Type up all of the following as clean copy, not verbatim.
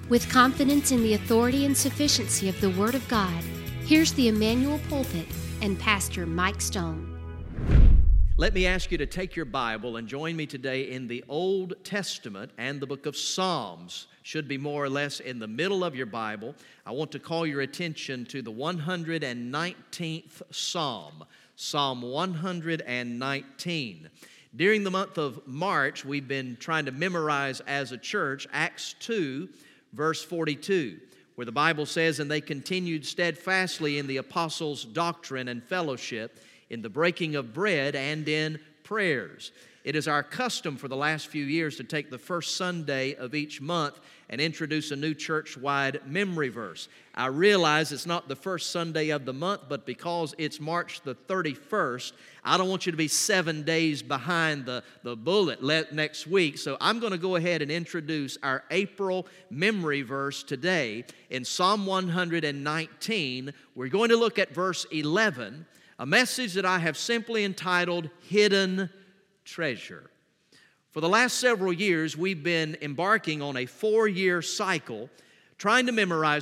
With confidence in the authority and sufficiency of the Word of God, here's the Emmanuel Pulpit and Pastor Mike Stone. Let me ask you to take your Bible and join me today in the Old Testament and the book of Psalms. Should be more or less in the middle of your Bible. I want to call your attention to the 119th Psalm, Psalm 119. During the month of March, we've been trying to memorize as a church Acts 2, verse 42, where the Bible says, "And they continued steadfastly in the apostles' doctrine and fellowship, in the breaking of bread and in prayers." It is our custom for the last few years to take the first Sunday of each month and introduce a new church-wide memory verse. I realize it's not the first Sunday of the month, but because it's March the 31st, I don't want you to be 7 days behind the bullet next week. So I'm going to go ahead and introduce our April memory verse today. In Psalm 119, we're going to look at verse 11, a message that I have simply entitled Hidden Treasure. For the last several years, we've been embarking on a 4-year cycle trying to memorize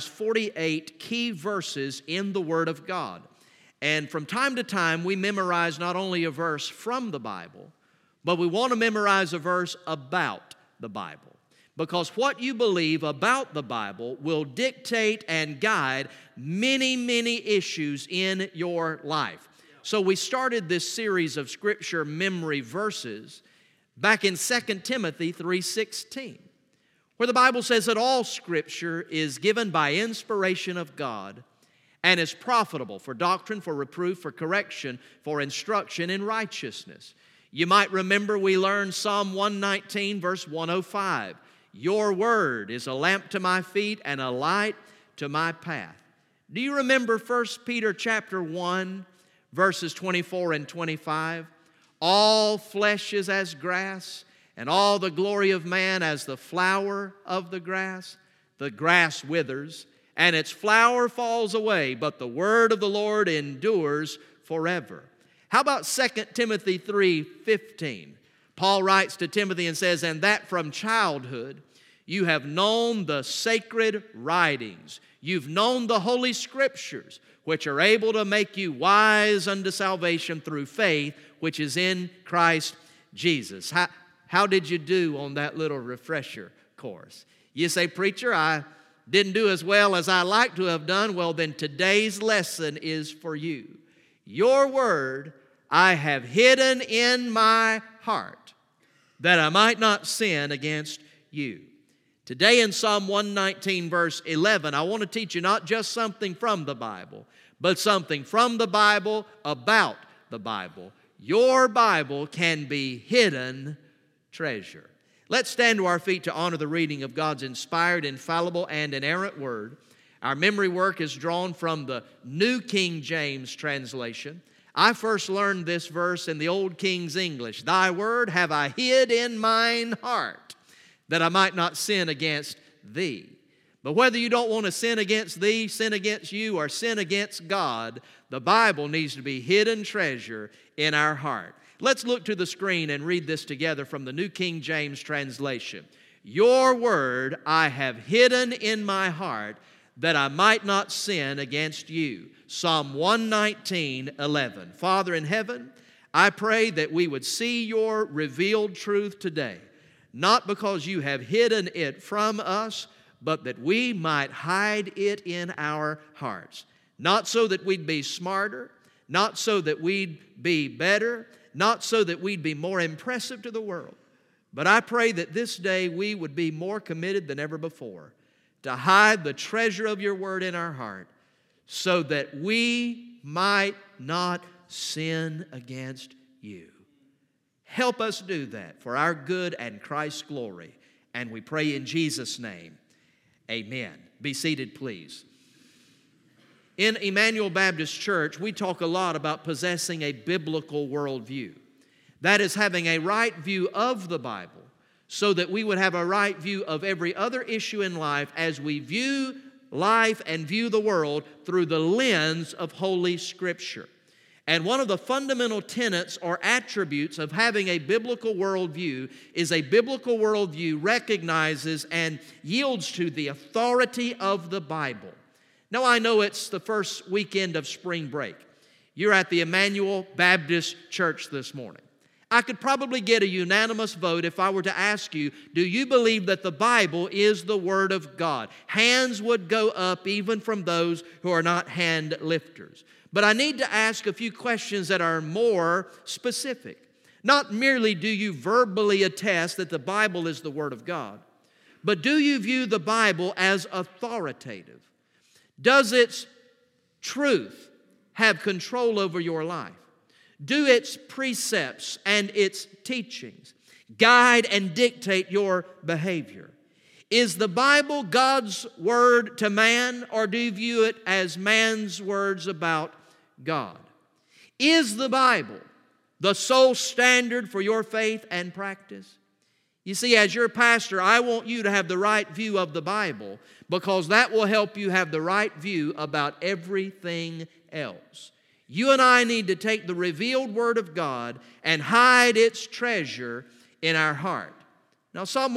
48 key verses in the Word of God. And from time to time, we memorize not only a verse from the Bible, but we want to memorize a verse about the Bible. Because what you believe about the Bible will dictate and guide many, many issues in your life. So we started this series of Scripture memory verses back in 2 Timothy 3:16, where the Bible says that all Scripture is given by inspiration of God and is profitable for doctrine, for reproof, for correction, for instruction in righteousness. You might remember we learned Psalm 119, verse 105. "Your word is a lamp to my feet and a light to my path." Do you remember 1 Peter chapter 1, verses 24 and 25? "All flesh is as grass, and all the glory of man as the flower of the grass. The grass withers, and its flower falls away, but the word of the Lord endures forever." How about 2 Timothy 3:15? Paul writes to Timothy and says, "And that from childhood you have known the sacred writings. You've known the Holy Scriptures, which are able to make you wise unto salvation through faith, which is in Christ Jesus." How did you do on that little refresher course? You say, "Preacher, I didn't do as well as I like to have done." Well, then today's lesson is for you. "Your word I have hidden in my heart, that I might not sin against you." Today in Psalm 119, verse 11, I want to teach you not just something from the Bible, but something from the Bible about the Bible. Your Bible can be hidden treasure. Let's stand to our feet to honor the reading of God's inspired, infallible, and inerrant Word. Our memory work is drawn from the New King James translation. I first learned this verse in the Old King's English. "Thy word have I hid in mine heart, that I might not sin against thee." But whether you don't want to sin against thee, sin against you, or sin against God, the Bible needs to be hidden treasure in our heart. Let's look to the screen and read this together from the New King James translation. "Your word I have hidden in my heart, that I might not sin against you." Psalm 119:11. Father in heaven, I pray that we would see your revealed truth today, not because you have hidden it from us, but that we might hide it in our hearts. Not so that we'd be smarter, not so that we'd be better, not so that we'd be more impressive to the world, but I pray that this day we would be more committed than ever before to hide the treasure of your word in our heart, so that we might not sin against you. Help us do that for our good and Christ's glory. And we pray in Jesus' name, amen. Be seated, please. In Emmanuel Baptist Church, we talk a lot about possessing a biblical worldview. That is, having a right view of the Bible, so that we would have a right view of every other issue in life as we view life and view the world through the lens of Holy Scripture. And one of the fundamental tenets or attributes of having a biblical worldview is a biblical worldview recognizes and yields to the authority of the Bible. Now, I know it's the first weekend of spring break. You're at the Emmanuel Baptist Church this morning. I could probably get a unanimous vote if I were to ask you, do you believe that the Bible is the Word of God? Hands would go up even from those who are not hand lifters. But I need to ask a few questions that are more specific. Not merely do you verbally attest that the Bible is the Word of God, but do you view the Bible as authoritative? Does its truth have control over your life? Do its precepts and its teachings guide and dictate your behavior? Is the Bible God's word to man, or do you view it as man's words about God? Is the Bible the sole standard for your faith and practice? You see, as your pastor, I want you to have the right view of the Bible, because that will help you have the right view about everything else. You and I need to take the revealed Word of God and hide its treasure in our heart. Now, Psalm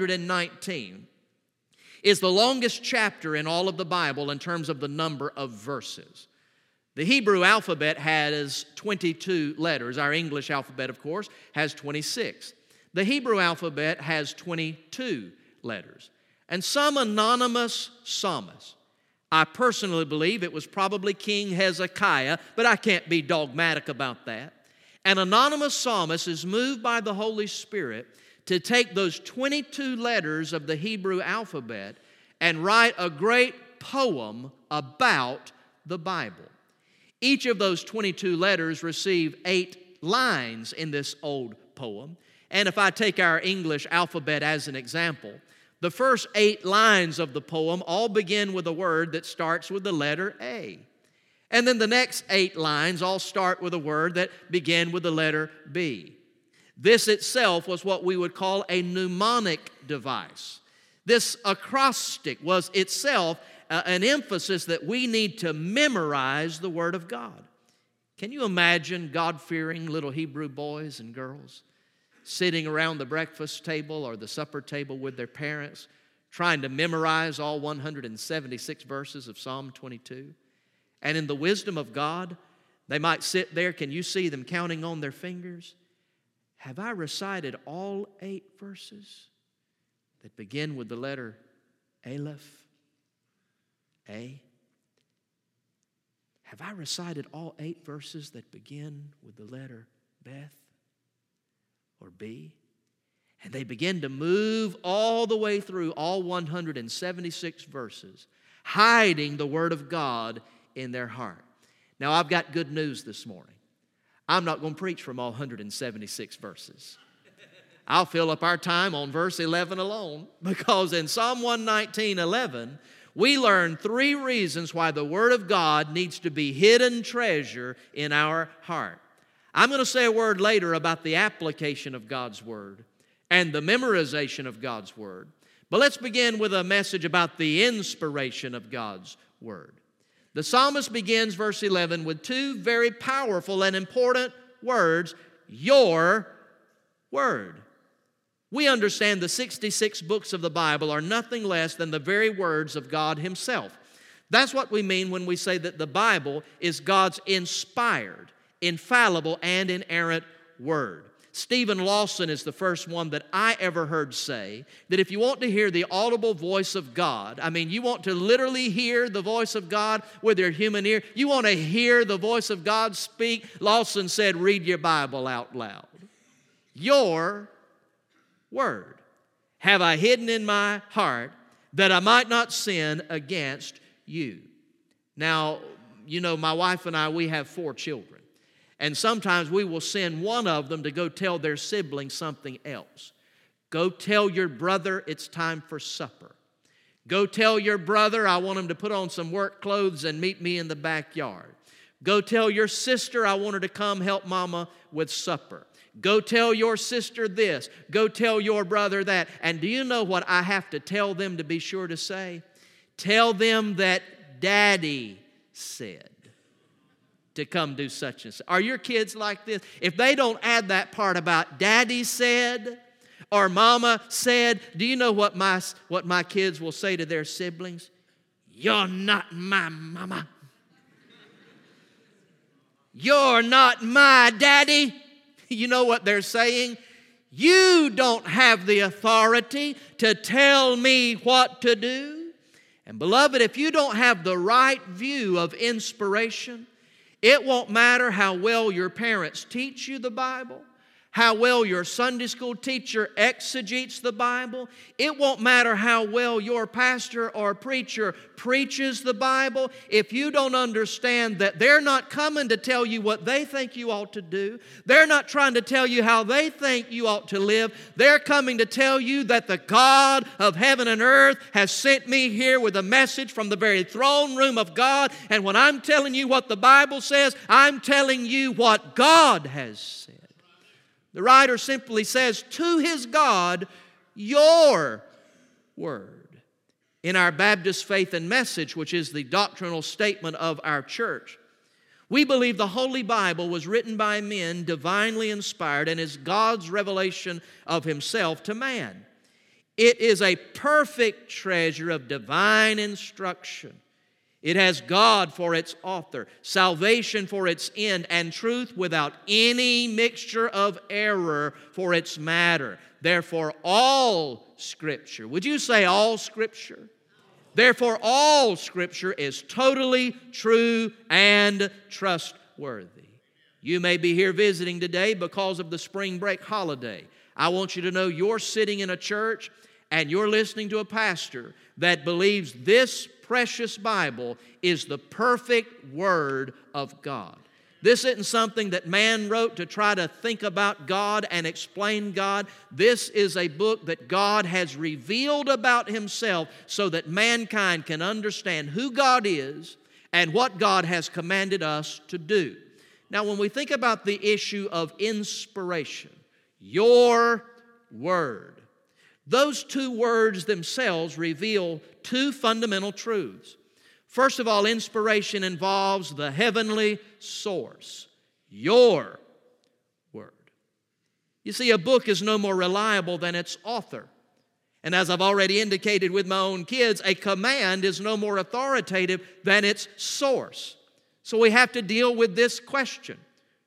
119 is the longest chapter in all of the Bible in terms of the number of verses. The Hebrew alphabet has 22 letters. Our English alphabet, of course, has 26. The Hebrew alphabet has 22 letters. And some anonymous psalmist, I personally believe it was probably King Hezekiah, but I can't be dogmatic about that. An anonymous psalmist is moved by the Holy Spirit to take those 22 letters of the Hebrew alphabet and write a great poem about the Bible. Each of those 22 letters receive 8 lines in this old poem. And if I take our English alphabet as an example, the first 8 lines of the poem all begin with a word that starts with the letter A. And then the next 8 lines all start with a word that begin with the letter B. This itself was what we would call a mnemonic device. This acrostic was itself an emphasis that we need to memorize the Word of God. Can you imagine God-fearing little Hebrew boys and girls sitting around the breakfast table or the supper table with their parents, trying to memorize all 176 verses of Psalm 22? And in the wisdom of God, they might sit there. Can you see them counting on their fingers? Have I recited all 8 verses that begin with the letter Aleph? A? Have I recited all 8 verses that begin with the letter Beth or B? And they begin to move all the way through all 176 verses, hiding the Word of God in their heart. Now, I've got good news this morning. I'm not going to preach from all 176 verses. I'll fill up our time on verse 11 alone, because in Psalm 119:11, we learn 3 reasons why the Word of God needs to be hidden treasure in our heart. I'm going to say a word later about the application of God's Word and the memorization of God's Word. But let's begin with a message about the inspiration of God's Word. The psalmist begins verse 11 with 2 very powerful and important words, your Word. We understand the 66 books of the Bible are nothing less than the very words of God Himself. That's what we mean when we say that the Bible is God's inspired, infallible, and inerrant Word. Stephen Lawson is the first one that I ever heard say that if you want to hear the audible voice of God, you want to literally hear the voice of God with your human ear, you want to hear the voice of God speak, Lawson said, read your Bible out loud. Your Word have I hidden in my heart that I might not sin against you. Now, my wife and I, we have 4 children. And sometimes we will send one of them to go tell their sibling something else. Go tell your brother it's time for supper. Go tell your brother I want him to put on some work clothes and meet me in the backyard. Go tell your sister I want her to come help mama with supper. Go tell your sister this. Go tell your brother that. And do you know what I have to tell them to be sure to say? Tell them that Daddy said. to come do such and such. Are your kids like this? If they don't add that part about Daddy said or Mama said, do you know what my kids will say to their siblings? You're not my mama. You're not my daddy. You know what they're saying? You don't have the authority to tell me what to do. And beloved, if you don't have the right view of inspiration, it won't matter how well your parents teach you the Bible, how well your Sunday school teacher exegetes the Bible. It won't matter how well your pastor or preacher preaches the Bible. If you don't understand that they're not coming to tell you what they think you ought to do, they're not trying to tell you how they think you ought to live, they're coming to tell you that the God of heaven and earth has sent me here with a message from the very throne room of God. And when I'm telling you what the Bible says, I'm telling you what God has said. The writer simply says, to his God, your word. In our Baptist Faith and Message, which is the doctrinal statement of our church, we believe the Holy Bible was written by men, divinely inspired, and is God's revelation of himself to man. It is a perfect treasure of divine instruction. It has God for its author, salvation for its end, and truth without any mixture of error for its matter. Therefore, all Scripture, would you say all Scripture? Therefore, all Scripture is totally true and trustworthy. You may be here visiting today because of the spring break holiday. I want you to know you're sitting in a church and you're listening to a pastor that believes this precious Bible is the perfect Word of God. This isn't something that man wrote to try to think about God and explain God. This is a book that God has revealed about himself so that mankind can understand who God is and what God has commanded us to do. Now, when we think about the issue of inspiration, your word, those two words themselves reveal two fundamental truths. First of all, inspiration involves the heavenly source, your word. You see, a book is no more reliable than its author. And as I've already indicated with my own kids, a command is no more authoritative than its source. So we have to deal with this question: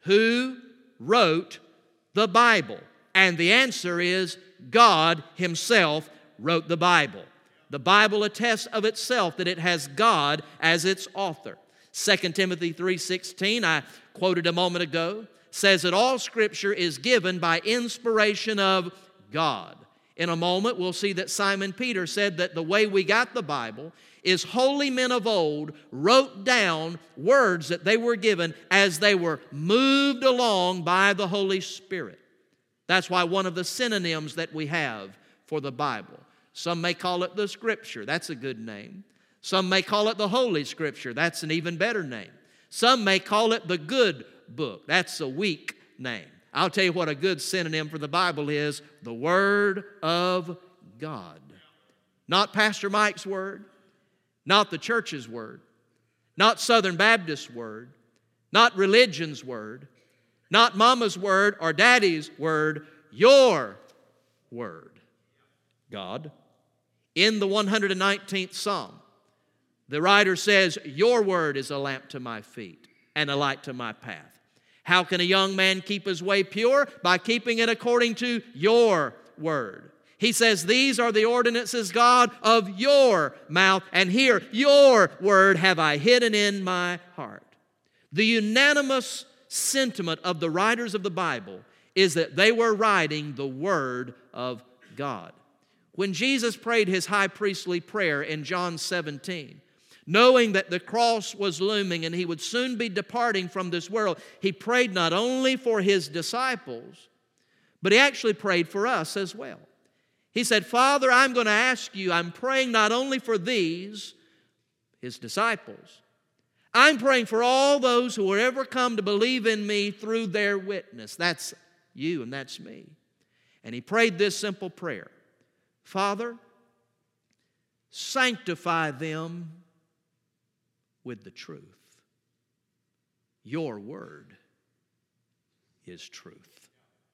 who wrote the Bible? And the answer is God himself wrote the Bible. The Bible attests of itself that it has God as its author. 2 Timothy 3:16, I quoted a moment ago, says that all Scripture is given by inspiration of God. In a moment, we'll see that Simon Peter said that the way we got the Bible is holy men of old wrote down words that they were given as they were moved along by the Holy Spirit. That's why one of the synonyms that we have for the Bible. Some may call it the Scripture. That's a good name. Some may call it the Holy Scripture. That's an even better name. Some may call it the Good Book. That's a weak name. I'll tell you what a good synonym for the Bible is: the Word of God. Not Pastor Mike's word, not the church's word, not Southern Baptist's word, not religion's word, not Mama's word or Daddy's word, your word. God. In the 119th Psalm, the writer says, your word is a lamp to my feet and a light to my path. How can a young man keep his way pure? By keeping it according to your word. He says, these are the ordinances, God, of your mouth, and here, your word have I hidden in my heart. The unanimous sentiment of the writers of the Bible is that they were writing the Word of God. When Jesus prayed his high priestly prayer in John 17, knowing that the cross was looming and he would soon be departing from this world, he prayed not only for his disciples, but he actually prayed for us as well. He said, Father, I'm going to ask you, I'm praying not only for these, his disciples, I'm praying for all those who will ever come to believe in me through their witness. That's you and that's me. And he prayed this simple prayer: Father, sanctify them with the truth. your word is truth.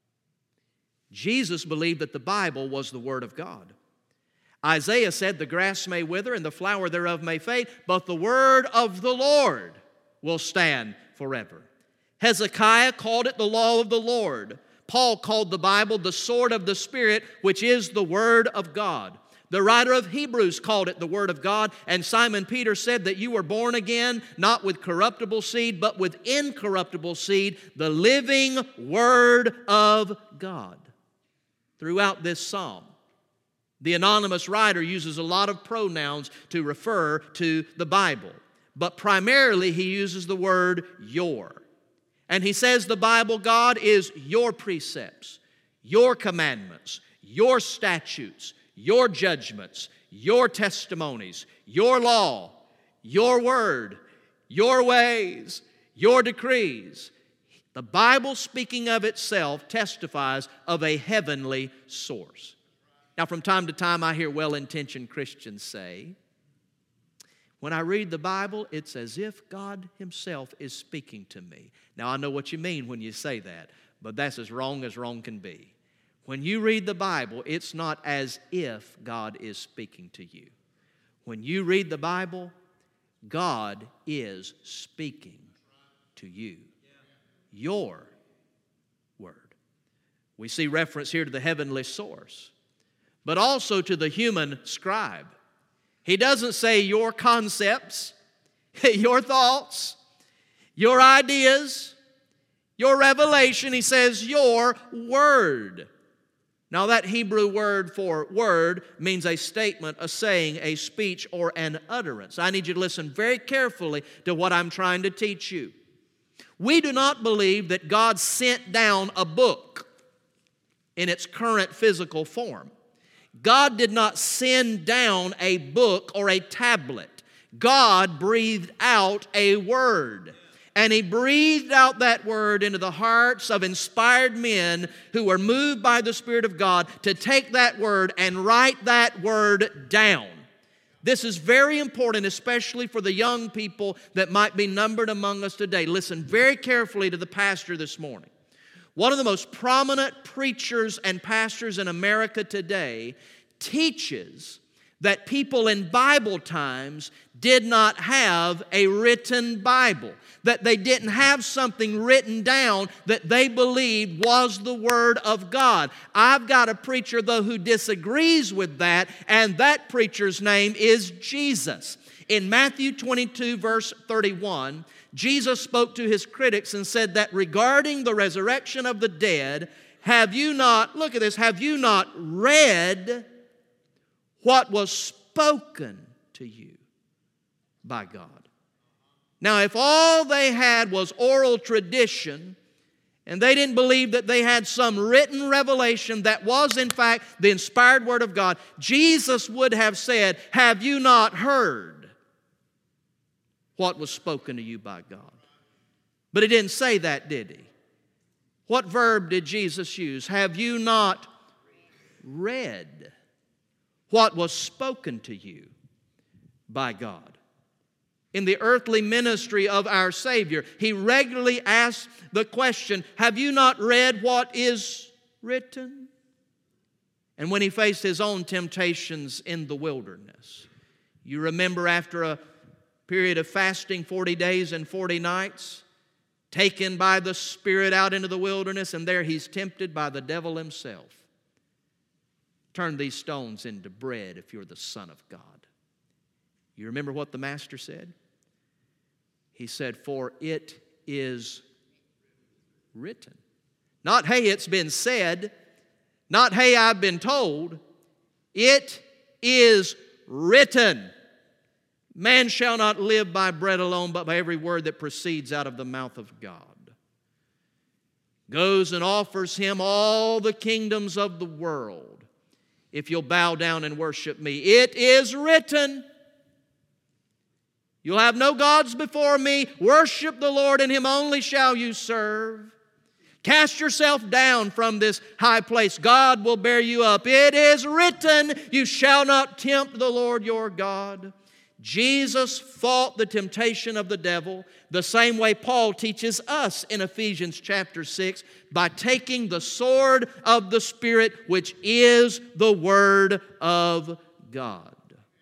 Jesus believed that the Bible was the Word of God. Isaiah said, the grass may wither and the flower thereof may fade, but the word of the Lord will stand forever. Hezekiah called it the law of the Lord. Paul called the Bible the sword of the Spirit, which is the Word of God. The writer of Hebrews called it the Word of God, and Simon Peter said that you were born again, not with corruptible seed, but with incorruptible seed, the living Word of God. Throughout this psalm, the anonymous writer uses a lot of pronouns to refer to the Bible, but primarily he uses the word your. And he says the Bible, God, is your precepts, your commandments, your statutes, your judgments, your testimonies, your law, your word, your ways, your decrees. The Bible, speaking of itself, testifies of a heavenly source. Now, from time to time, I hear well-intentioned Christians say, when I read the Bible, it's as if God Himself is speaking to me. Now, I know what you mean when you say that, but that's as wrong can be. When you read the Bible, it's not as if God is speaking to you. When you read the Bible, God is speaking to you. Your word. We see reference here to the heavenly source, but also to the human scribe. He doesn't say your concepts, your thoughts, your ideas, your revelation. He says your word. Now that Hebrew word for word means a statement, a saying, a speech, or an utterance. I need you to listen very carefully to what I'm trying to teach you. We do not believe that God sent down a book in its current physical form. God did not send down a book or a tablet. God breathed out a word. And He breathed out that word into the hearts of inspired men who were moved by the Spirit of God to take that word and write that word down. This is very important, especially for the young people that might be numbered among us today. Listen very carefully to the pastor this morning. One of the most prominent preachers and pastors in America today teaches that people in Bible times did not have a written Bible, that they didn't have something written down that they believed was the Word of God. I've got a preacher, though, who disagrees with that, and that preacher's name is Jesus. In Matthew 22, verse 31, Jesus spoke to His critics and said that regarding the resurrection of the dead, have you not read what was spoken to you by God? Now, if all they had was oral tradition, and they didn't believe that they had some written revelation that was, in fact, the inspired Word of God, Jesus would have said, have you not heard what was spoken to you by God? But He didn't say that, did He? What verb did Jesus use? Have you not read what was spoken to you by God? In the earthly ministry of our Savior, He regularly asked the question, have you not read what is written? And when He faced His own temptations in the wilderness, you remember after a period of fasting, 40 days and 40 nights, taken by the Spirit out into the wilderness, and there He's tempted by the devil himself. Turn these stones into bread if you're the Son of God. You remember what the Master said? He said, for it is written. Not, hey, it's been said. Not, hey, I've been told. It is written. Man shall not live by bread alone, but by every word that proceeds out of the mouth of God. Goes and offers Him all the kingdoms of the world if you'll bow down and worship me. It is written. You'll have no gods before me. Worship the Lord, and Him only shall you serve. Cast yourself down from this high place. God will bear you up. It is written, you shall not tempt the Lord your God. Jesus fought the temptation of the devil the same way Paul teaches us in Ephesians chapter 6 by taking the sword of the Spirit, which is the Word of God.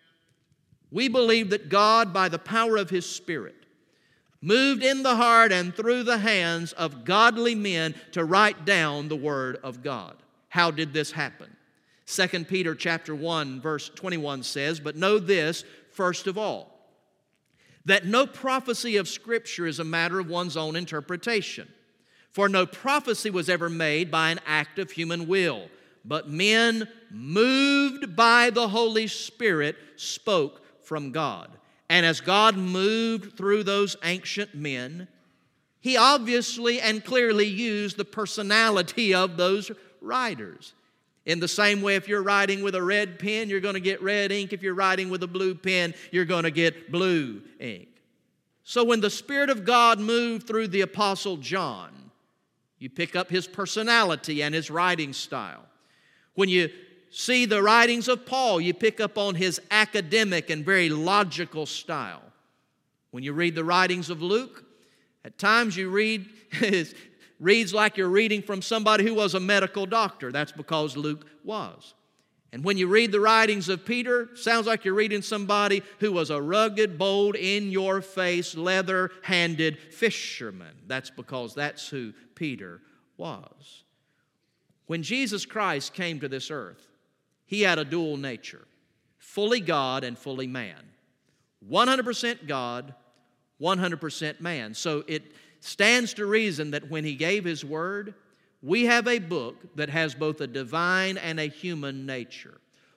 We believe that God, by the power of His Spirit, moved in the heart and through the hands of godly men to write down the Word of God. How did this happen? 2 Peter chapter 1, verse 21 says, "But know this, first of all, that no prophecy of Scripture is a matter of one's own interpretation. For no prophecy was ever made by an act of human will, but men moved by the Holy Spirit spoke from God." And as God moved through those ancient men, He obviously and clearly used the personality of those writers. In the same way, if you're writing with a red pen, you're going to get red ink. If you're writing with a blue pen, you're going to get blue ink. So when the Spirit of God moved through the Apostle John, you pick up his personality and his writing style. When you see the writings of Paul, you pick up on his academic and very logical style. When you read the writings of Luke, at times you read reads like you're reading from somebody who was a medical doctor. That's because Luke was. And when you read the writings of Peter, sounds like you're reading somebody who was a rugged, bold, in-your-face, leather-handed fisherman. That's because that's who Peter was. When Jesus Christ came to this earth, He had a dual nature, fully God and fully man. 100% God, 100% man. So it stands to reason that when He gave His Word, we have a book that has both a divine and a human nature.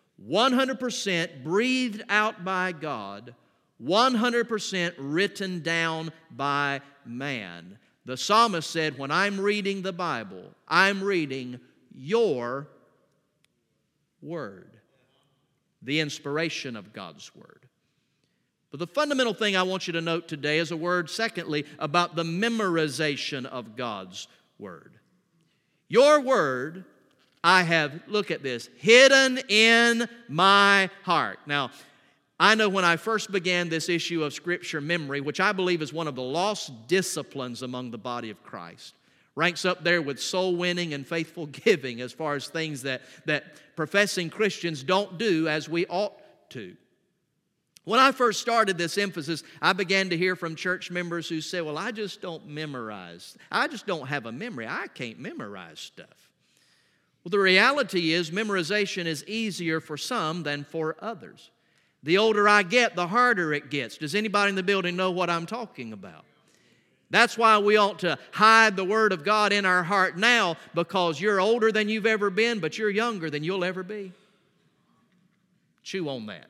100% breathed out by God, 100% written down by man. The psalmist said, when I'm reading the Bible, I'm reading your Word, the inspiration of God's Word. But the fundamental thing I want you to note today is a word, secondly, about the memorization of God's Word. Your Word, I have, look at this, hidden in my heart. Now, I know when I first began this issue of Scripture memory, which I believe is one of the lost disciplines among the body of Christ, ranks up there with soul winning and faithful giving as far as things that professing Christians don't do as we ought to. When I first started this emphasis, I began to hear from church members who said, well, I just don't memorize. I just don't have a memory. I can't memorize stuff. Well, the reality is memorization is easier for some than for others. The older I get, the harder it gets. Does anybody in the building know what I'm talking about? That's why we ought to hide the Word of God in our heart now, because you're older than you've ever been, but you're younger than you'll ever be. Chew on that.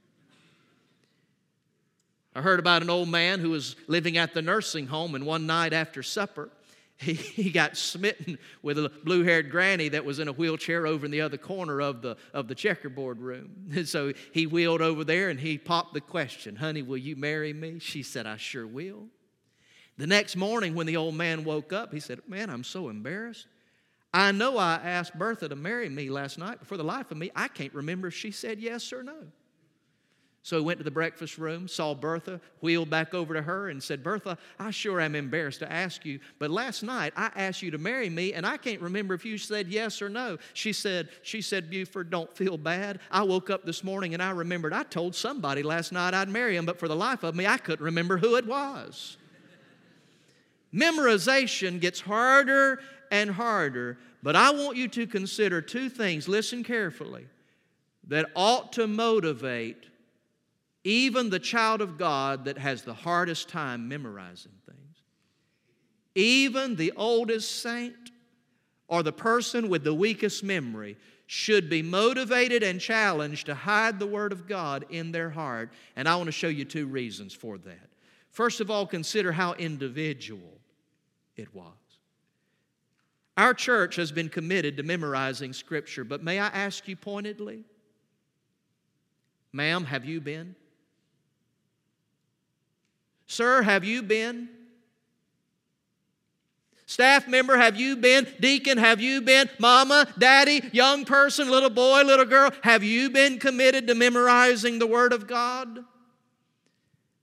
I heard about an old man who was living at the nursing home, and one night after supper, he got smitten with a blue-haired granny that was in a wheelchair over in the other corner of the checkerboard room. And so he wheeled over there and he popped the question, honey, will you marry me? She said, I sure will. The next morning when the old man woke up, he said, man, I'm so embarrassed. I know I asked Bertha to marry me last night, but for the life of me, I can't remember if she said yes or no. So he went to the breakfast room, saw Bertha, wheeled back over to her and said, Bertha, I sure am embarrassed to ask you, but last night I asked you to marry me and I can't remember if you said yes or no. She said, Buford, don't feel bad. I woke up this morning and I remembered I told somebody last night I'd marry him, but for the life of me, I couldn't remember who it was. Memorization gets harder and harder, but I want you to consider two things, listen carefully, that ought to motivate even the child of God that has the hardest time memorizing things. Even the oldest saint or the person with the weakest memory should be motivated and challenged to hide the Word of God in their heart. And I want to show you two reasons for that. First of all, consider how individual it was. Our church has been committed to memorizing Scripture, but may I ask you pointedly, ma'am, have you been? Sir, have you been? Staff member, have you been? Deacon, have you been? Mama, daddy, young person, little boy, little girl, have you been committed to memorizing the Word of God?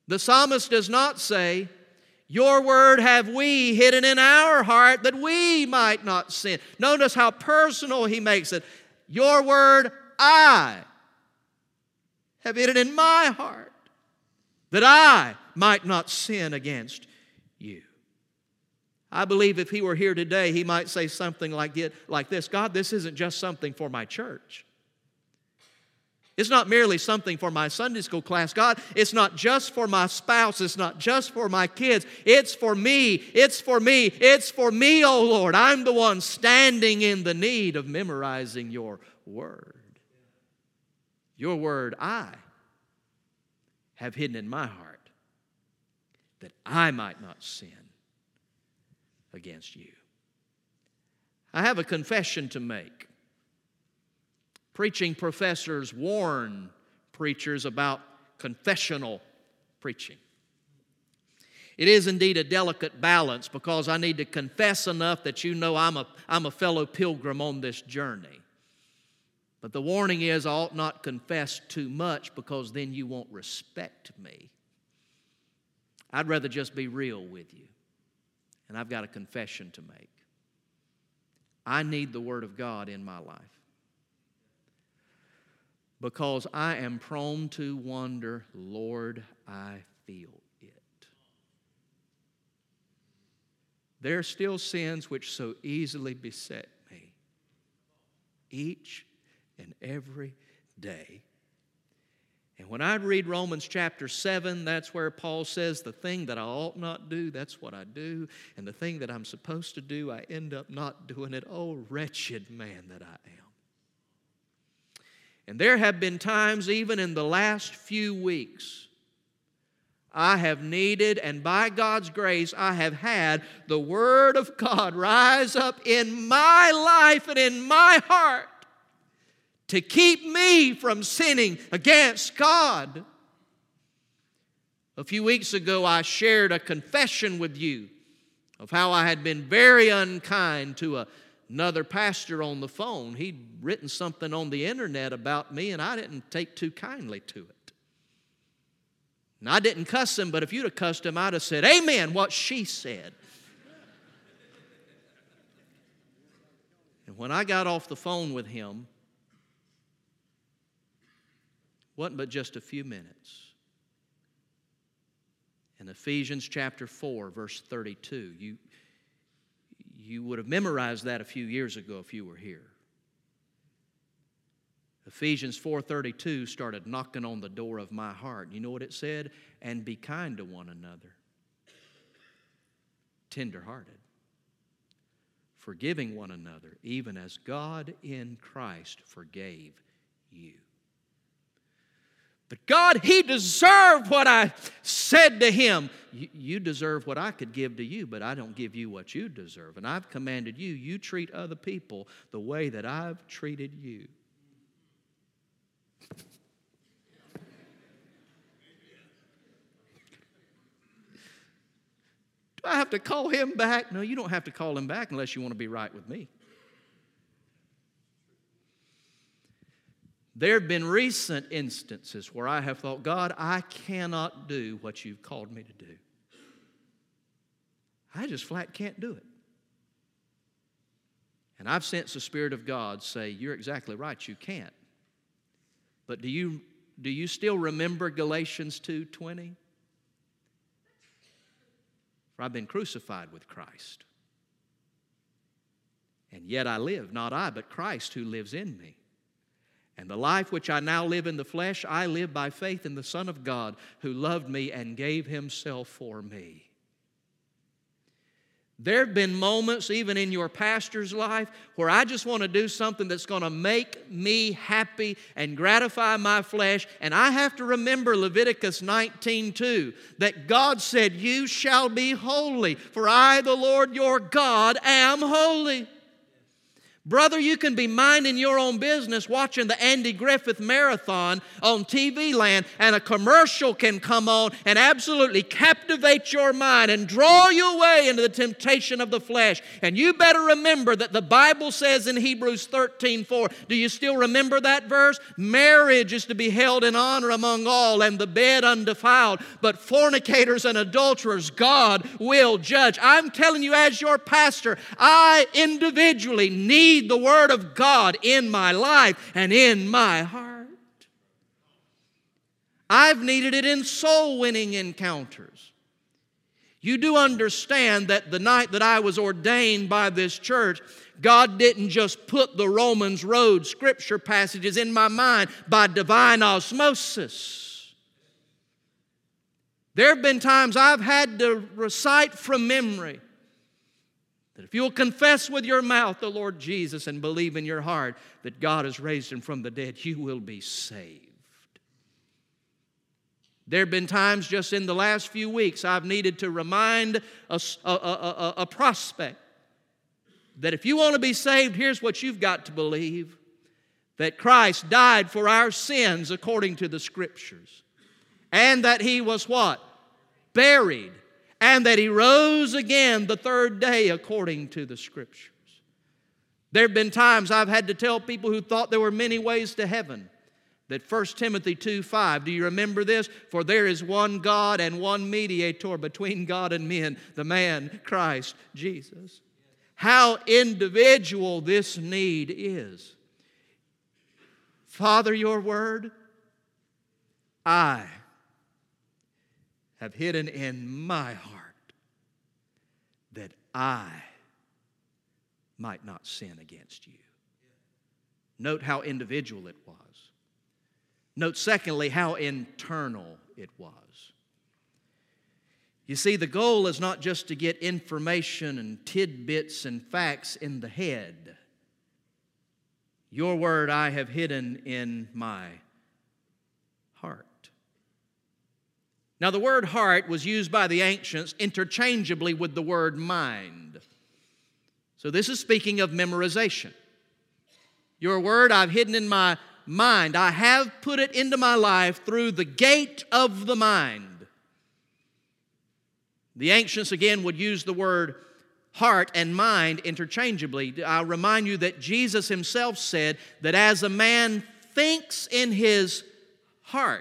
The psalmist does not say, your word have we hidden in our heart that we might not sin. Notice how personal he makes it. Your word I have hidden in my heart that I might not sin against you. I believe if he were here today, he might say something like this: God, this isn't just something for my church. It's not merely something for my Sunday school class. God, it's not just for my spouse. It's not just for my kids. It's for me. It's for me. It's for me, oh Lord. I'm the one standing in the need of memorizing your word. Your word I have hidden in my heart that I might not sin against you. I have a confession to make. Preaching professors warn preachers about confessional preaching. It is indeed a delicate balance, because I need to confess enough that you know I'm a fellow pilgrim on this journey. But the warning is I ought not confess too much, because then you won't respect me. I'd rather just be real with you. And I've got a confession to make. I need the Word of God in my life, because I am prone to wonder, Lord, I feel it. There are still sins which so easily beset me each and every day. And when I read Romans chapter 7, that's where Paul says, the thing that I ought not do, that's what I do. And the thing that I'm supposed to do, I end up not doing it. Oh, wretched man that I am. And there have been times, even in the last few weeks, I have needed, and by God's grace, I have had the Word of God rise up in my life and in my heart to keep me from sinning against God. A few weeks ago, I shared a confession with you of how I had been very unkind to another pastor on the phone. He'd written something on the internet about me, and I didn't take too kindly to it. And I didn't cuss him, but if you'd have cussed him, I'd have said, amen, what she said. And when I got off the phone with him, it wasn't but just a few minutes. In Ephesians chapter 4, verse 32, you would have memorized that a few years ago if you were here. Ephesians 4:32 started knocking on the door of my heart. You know what it said? And be kind to one another, tender-hearted, forgiving one another, even as God in Christ forgave you. But God, He deserved what I said to Him. You deserve what I could give to you, but I don't give you what you deserve. And I've commanded you, you treat other people the way that I've treated you. Do I have to call him back? No, you don't have to call him back unless you want to be right with me. There have been recent instances where I have thought, God, I cannot do what you've called me to do. I just flat can't do it. And I've sensed the Spirit of God say, you're exactly right, you can't. But do you still remember Galatians 2:20? For I've been crucified with Christ. And yet I live, not I, but Christ who lives in me. And the life which I now live in the flesh, I live by faith in the Son of God who loved me and gave Himself for me. There have been moments, even in your pastor's life, where I just want to do something that's going to make me happy and gratify my flesh. And I have to remember Leviticus 19:2, that God said, you shall be holy, for I, the Lord your God, am holy. Brother, you can be minding your own business watching the Andy Griffith Marathon on TV land, and a commercial can come on and absolutely captivate your mind and draw you away into the temptation of the flesh. And you better remember that the Bible says in Hebrews 13:4, do you still remember that verse? Marriage is to be held in honor among all, and the bed undefiled, but fornicators and adulterers God will judge. I'm telling you, as your pastor, I individually need the Word of God in my life and in my heart. I've needed it in soul-winning encounters. You do understand that the night that I was ordained by this church, God didn't just put the Romans Road scripture passages in my mind by divine osmosis. There have been times I've had to recite from memory that if you'll confess with your mouth the Lord Jesus and believe in your heart that God has raised Him from the dead, you will be saved. There have been times just in the last few weeks I've needed to remind a prospect that if you want to be saved, here's what you've got to believe: that Christ died for our sins according to the Scriptures, and that He was what? Buried. And that He rose again the third day according to the Scriptures. There have been times I've had to tell people who thought there were many ways to heaven that 1 Timothy 2:5, do you remember this? For there is one God and one mediator between God and men, the man Christ Jesus. How individual this need is. Father, your word, I have hidden in my heart that I might not sin against you. Note how individual it was. Note, secondly, how internal it was. You see, the goal is not just to get information and tidbits and facts in the head. Your word I have hidden in my heart. Now, the word heart was used by the ancients interchangeably with the word mind. So this is speaking of memorization. Your word I've hidden in my mind. I have put it into my life through the gate of the mind. The ancients, again, would use the word heart and mind interchangeably. I'll remind you that Jesus Himself said that as a man thinks in his heart,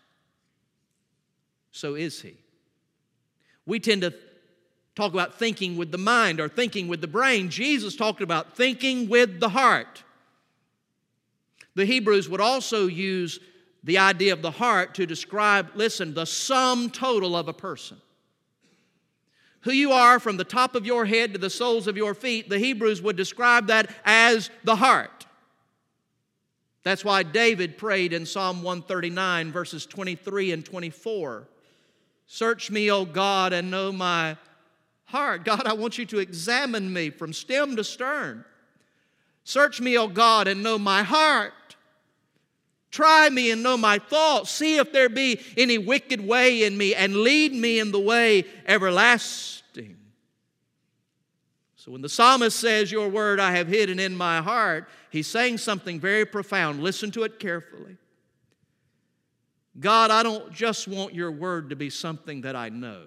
so is he. We tend to talk about thinking with the mind or thinking with the brain. Jesus talked about thinking with the heart. The Hebrews would also use the idea of the heart to describe, listen, the sum total of a person. Who you are from the top of your head to the soles of your feet, the Hebrews would describe that as the heart. That's why David prayed in Psalm 139, verses 23 and 24. Search me, O God, and know my heart. God, I want you to examine me from stem to stern. Search me, O God, and know my heart. Try me and know my thoughts. See if there be any wicked way in me, and lead me in the way everlasting. So when the psalmist says, your word I have hidden in my heart, he's saying something very profound. Listen to it carefully. God, I don't just want your word to be something that I know.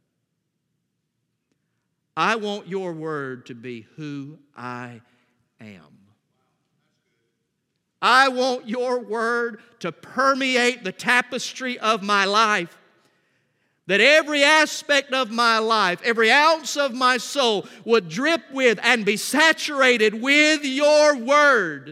I want your word to be who I am. I want your word to permeate the tapestry of my life. That every aspect of my life, every ounce of my soul would drip with and be saturated with your word.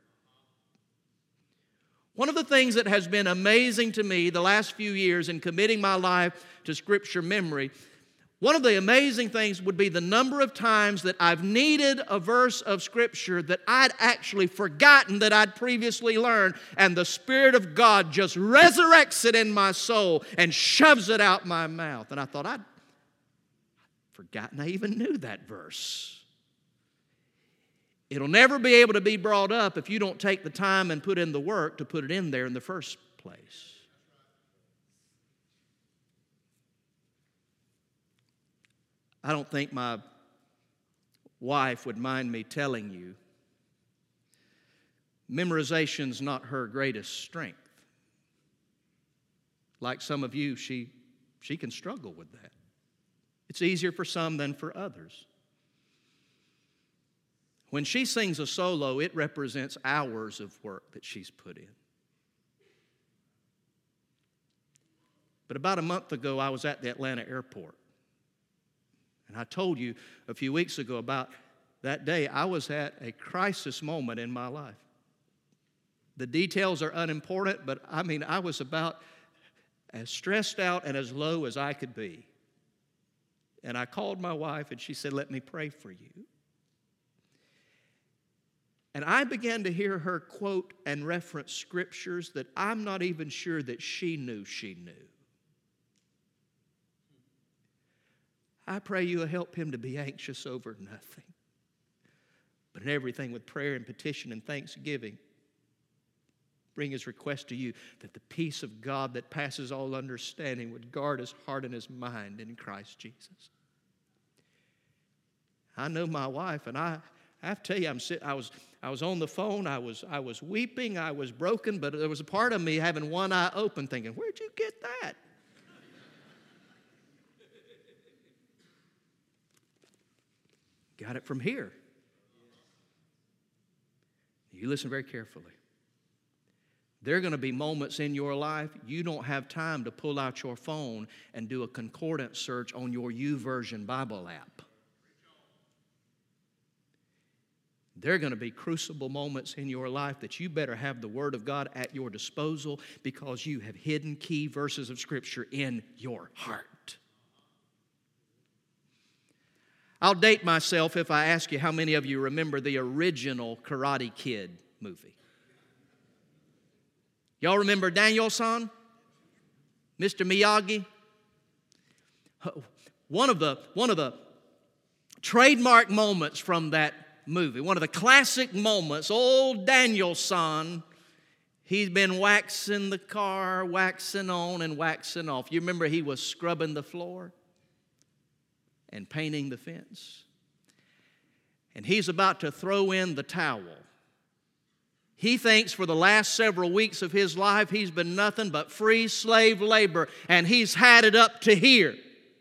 One of the things that has been amazing to me the last few years in committing my life to Scripture memory, one of the amazing things would be the number of times that I've needed a verse of Scripture that I'd actually forgotten that I'd previously learned, and the Spirit of God just resurrects it in my soul and shoves it out my mouth. And I thought, I'd forgotten I even knew that verse. It'll never be able to be brought up if you don't take the time and put in the work to put it in there in the first place. I don't think my wife would mind me telling you Memorization's not her greatest strength. Like some of you, she can struggle with that. It's easier for some than for others. When she sings a solo, it represents hours of work that she's put in. But about a month ago, I was at the Atlanta airport. And I told you a few weeks ago about that day, I was at a crisis moment in my life. The details are unimportant, but I was about as stressed out and as low as I could be. And I called my wife, and she said, "Let me pray for you." And I began to hear her quote and reference scriptures that I'm not even sure that she knew she knew. I pray you'll help him to be anxious over nothing, but in everything with prayer and petition and thanksgiving, bring his request to you, that the peace of God that passes all understanding would guard his heart and his mind in Christ Jesus. I know my wife, and I have to tell you, I was on the phone, I was weeping, I was broken, but there was a part of me having one eye open thinking, where'd you get that? Got it from here. You listen very carefully. There are going to be moments in your life you don't have time to pull out your phone and do a concordance search on your YouVersion Bible app. There are going to be crucible moments in your life that you better have the Word of God at your disposal because you have hidden key verses of Scripture in your heart. I'll date myself if I ask you how many of you remember the original Karate Kid movie. Y'all remember Daniel-san? Mr. Miyagi? One of the trademark moments from that movie, one of the classic moments, old Daniel-san, he's been waxing the car, waxing on and waxing off. You remember he was scrubbing the floor and painting the fence. And he's about to throw in the towel. He thinks for the last several weeks of his life he's been nothing but free slave labor, and he's had it up to here.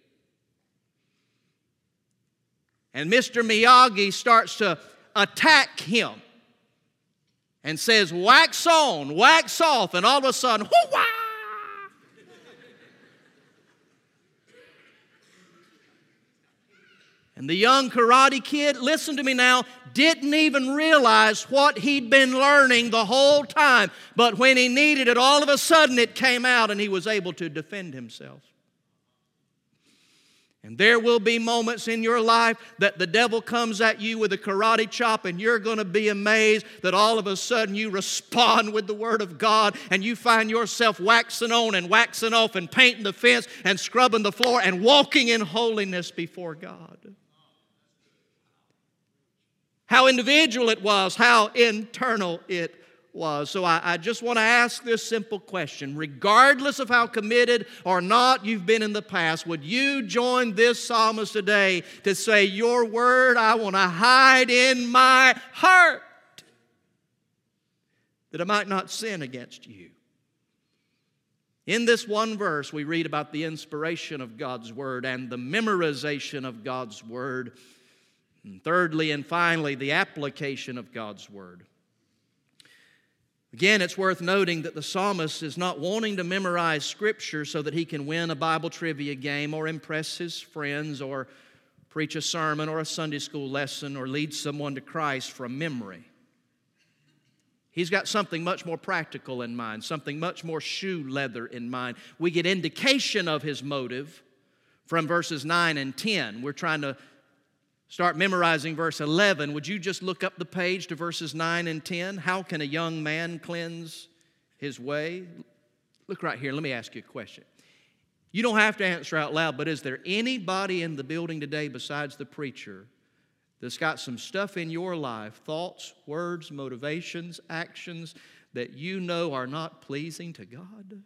And Mr. Miyagi starts to attack him and says, wax on, wax off, and all of a sudden, hoo-wah! And the young Karate Kid, listen to me now, didn't even realize what he'd been learning the whole time. But when he needed it, all of a sudden it came out and he was able to defend himself. And there will be moments in your life that the devil comes at you with a karate chop, and you're going to be amazed that all of a sudden you respond with the Word of God and you find yourself waxing on and waxing off and painting the fence and scrubbing the floor and walking in holiness before God. How individual it was, how internal it was. So I just want to ask this simple question. Regardless of how committed or not you've been in the past, would you join this psalmist today to say, your word I want to hide in my heart, that I might not sin against you? In this one verse, we read about the inspiration of God's word and the memorization of God's word. And thirdly and finally, the application of God's word. Again, it's worth noting that the psalmist is not wanting to memorize Scripture so that he can win a Bible trivia game or impress his friends or preach a sermon or a Sunday school lesson or lead someone to Christ from memory. He's got something much more practical in mind, something much more shoe leather in mind. We get indication of his motive from verses 9 and 10. We're trying to start memorizing verse 11. Would you just look up the page to verses 9 and 10? How can a young man cleanse his way? Look right here. Let me ask you a question. You don't have to answer out loud, but is there anybody in the building today besides the preacher that's got some stuff in your life, thoughts, words, motivations, actions that you know are not pleasing to God?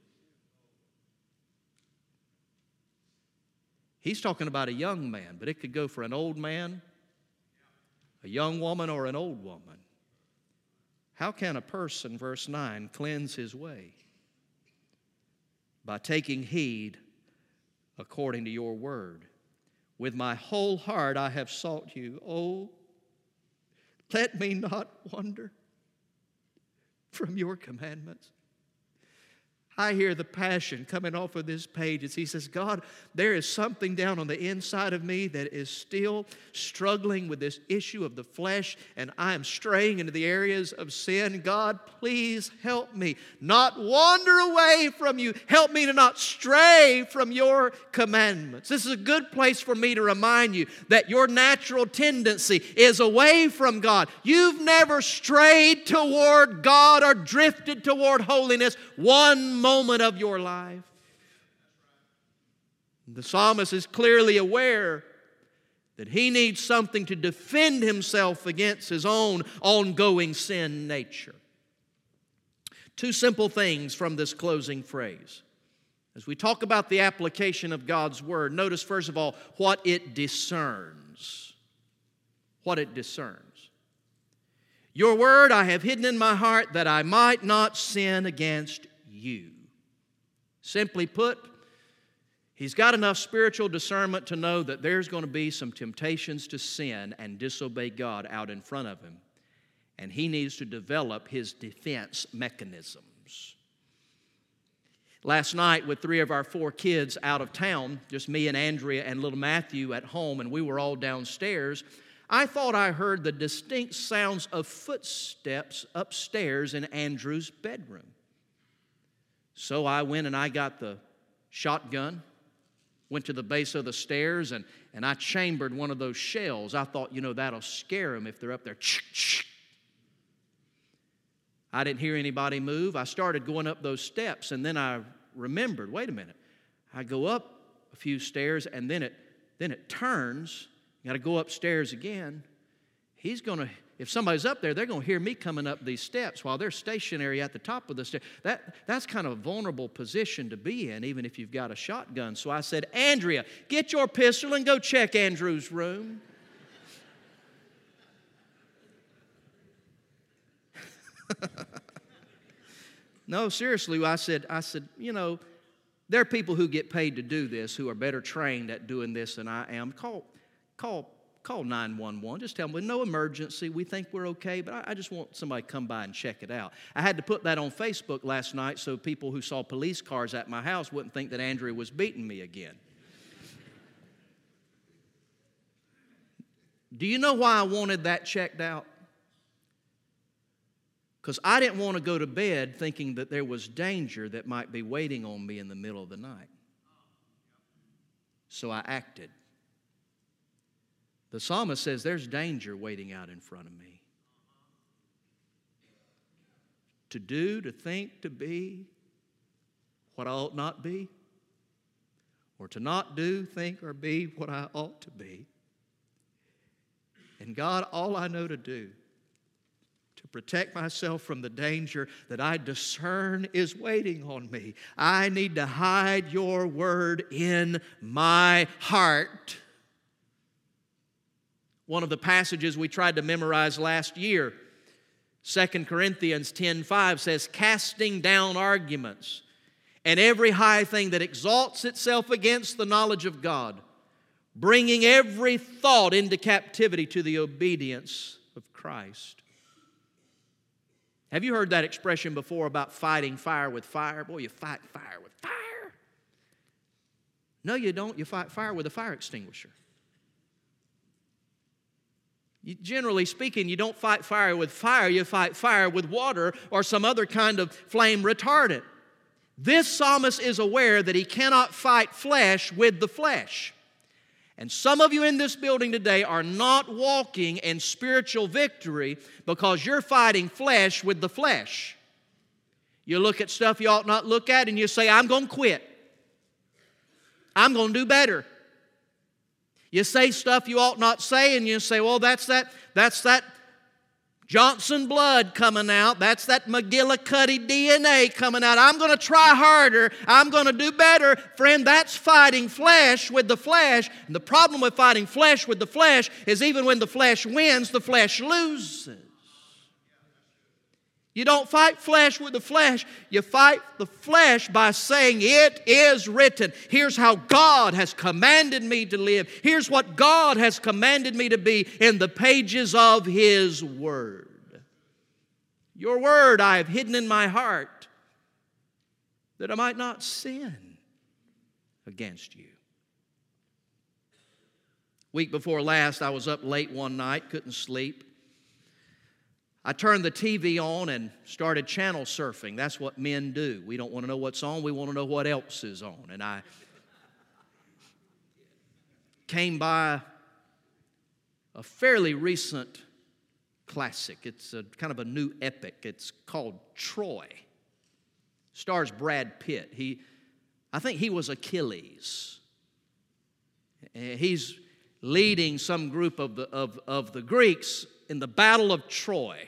He's talking about a young man, but it could go for an old man, a young woman, or an old woman. How can a person, verse 9, cleanse his way? By taking heed according to your word. With my whole heart I have sought you. Oh, let me not wander from your commandments. I hear the passion coming off of this page as he says, God, there is something down on the inside of me that is still struggling with this issue of the flesh, and I am straying into the areas of sin. God, please help me not wander away from you. Help me to not stray from your commandments. This is a good place for me to remind you that your natural tendency is away from God. You've never strayed toward God or drifted toward holiness one moment of your life. The psalmist is clearly aware that he needs something to defend himself against his own ongoing sin nature. Two simple things from this closing phrase. As we talk about the application of God's Word, notice first of all what it discerns. What it discerns. Your Word I have hidden in my heart that I might not sin against you. Simply put, he's got enough spiritual discernment to know that there's going to be some temptations to sin and disobey God out in front of him. And he needs to develop his defense mechanisms. Last night, with 3 of our 4 kids out of town, just me and Andrea and little Matthew at home, and we were all downstairs, I thought I heard the distinct sounds of footsteps upstairs in Andrew's bedroom. So I went and I got the shotgun, went to the base of the stairs, and I chambered one of those shells. I thought, that'll scare them if they're up there. I didn't hear anybody move. I started going up those steps, and then I remembered, wait a minute. I go up a few stairs, and then it turns. You got to go upstairs again. If somebody's up there, they're going to hear me coming up these steps while they're stationary at the top of the stairs. That's kind of a vulnerable position to be in, even if you've got a shotgun. So I said, Andrea, get your pistol and go check Andrew's room. No, seriously, I said, there are people who get paid to do this who are better trained at doing this than I am. Call 911. Just tell them, with no emergency, we think we're okay, but I just want somebody to come by and check it out. I had to put that on Facebook last night so people who saw police cars at my house wouldn't think that Andrea was beating me again. Do you know why I wanted that checked out? Because I didn't want to go to bed thinking that there was danger that might be waiting on me in the middle of the night. So I acted. The psalmist says there's danger waiting out in front of me. To do, to think, to be what I ought not be, or to not do, think, or be what I ought to be. And God, all I know to do to protect myself from the danger that I discern is waiting on me, I need to hide your word in my heart. One of the passages we tried to memorize last year, 2 Corinthians 10:5 says, casting down arguments and every high thing that exalts itself against the knowledge of God, bringing every thought into captivity to the obedience of Christ. Have you heard that expression before about fighting fire with fire? Boy, you fight fire with fire. No, you don't. You fight fire with a fire extinguisher. Generally speaking, you don't fight fire with fire, you fight fire with water or some other kind of flame retardant. This psalmist is aware that he cannot fight flesh with the flesh. And some of you in this building today are not walking in spiritual victory because you're fighting flesh with the flesh. You look at stuff you ought not look at and you say, I'm going to quit. I'm going to do better. You say stuff you ought not say, and you say, well, that's that Johnson blood coming out. That's that McGillicuddy DNA coming out. I'm going to try harder. I'm going to do better. Friend, that's fighting flesh with the flesh. And the problem with fighting flesh with the flesh is even when the flesh wins, the flesh loses. You don't fight flesh with the flesh. You fight the flesh by saying, it is written. Here's how God has commanded me to live. Here's what God has commanded me to be in the pages of His Word. Your word I have hidden in my heart, that I might not sin against you. Week before last, I was up late one night, couldn't sleep. I turned the TV on and started channel surfing. That's what men do. We don't want to know what's on, we want to know what else is on. And I came by a fairly recent classic. It's a kind of a new epic. It's called Troy. Stars Brad Pitt. I think he was Achilles. He's leading some group of the Greeks in the Battle of Troy.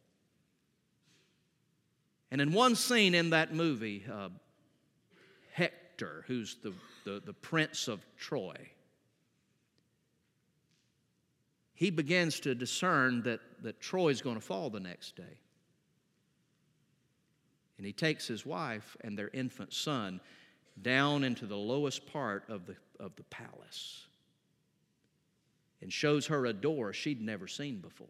And in one scene in that movie, Hector, who's the prince of Troy, he begins to discern that Troy's going to fall the next day. And he takes his wife and their infant son down into the lowest part of the palace and shows her a door she'd never seen before.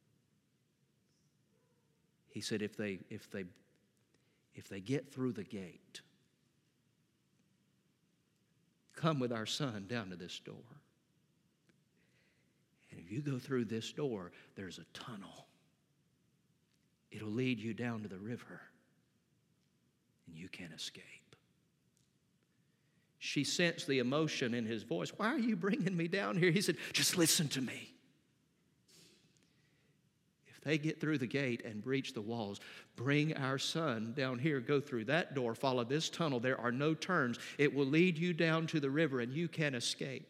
He said, if they get through the gate, come with our son down to this door. And if you go through this door, there's a tunnel. It'll lead you down to the river, and you can't escape. She sensed the emotion in his voice. Why are you bringing me down here? He said, just listen to me. If they get through the gate and breach the walls, bring our son down here, go through that door, follow this tunnel. There are no turns. It will lead you down to the river, and you can escape.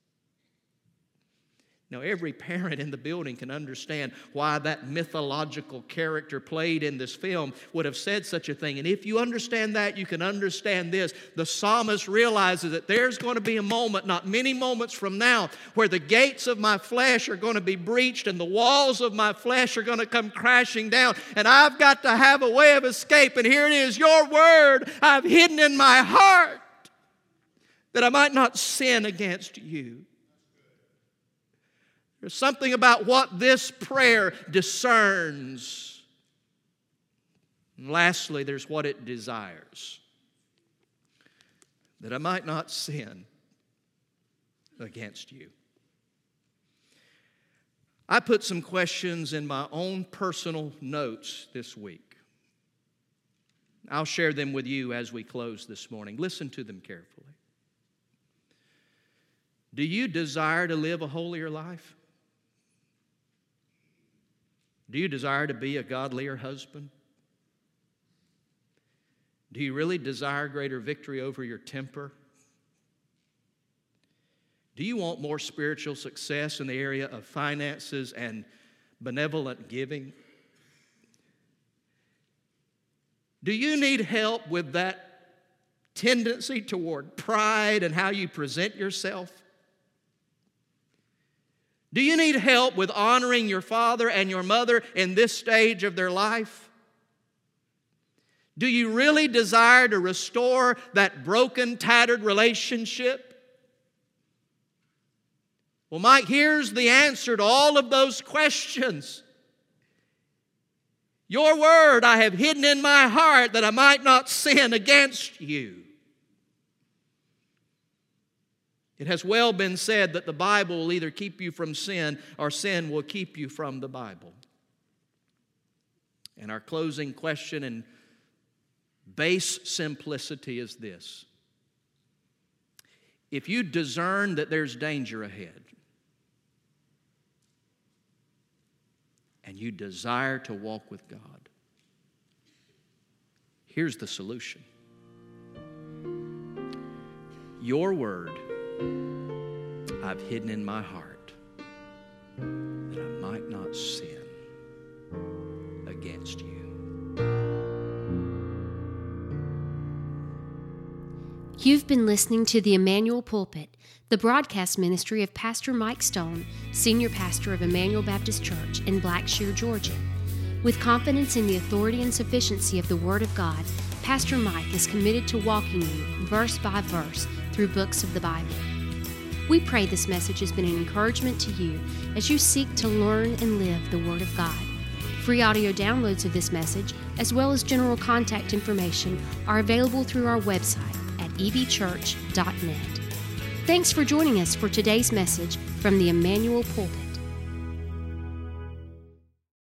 Now, every parent in the building can understand why that mythological character played in this film would have said such a thing. And if you understand that, you can understand this. The psalmist realizes that there's going to be a moment, not many moments from now, where the gates of my flesh are going to be breached and the walls of my flesh are going to come crashing down. And I've got to have a way of escape. And here it is, your word I've hidden in my heart, that I might not sin against you. There's something about what this prayer discerns. And lastly, there's what it desires. That I might not sin against you. I put some questions in my own personal notes this week. I'll share them with you as we close this morning. Listen to them carefully. Do you desire to live a holier life? Do you desire to be a godlier husband? Do you really desire greater victory over your temper? Do you want more spiritual success in the area of finances and benevolent giving? Do you need help with that tendency toward pride and how you present yourself? Do you need help with honoring your father and your mother in this stage of their life? Do you really desire to restore that broken, tattered relationship? Well, Mike, here's the answer to all of those questions. Your word I have hidden in my heart that I might not sin against you. It has well been said that the Bible will either keep you from sin or sin will keep you from the Bible. And our closing question in base simplicity is this. If you discern that there's danger ahead and you desire to walk with God, here's the solution. Your word I've hidden in my heart that I might not sin against you. You've been listening to the Emmanuel Pulpit, the broadcast ministry of Pastor Mike Stone, Senior Pastor of Emmanuel Baptist Church in Blackshear, Georgia. With confidence in the authority and sufficiency of the Word of God, Pastor Mike is committed to walking you verse by verse through books of the Bible. We pray this message has been an encouragement to you as you seek to learn and live the Word of God. Free audio downloads of this message, as well as general contact information, are available through our website at ebchurch.net. Thanks for joining us for today's message from the Emmanuel Pulpit.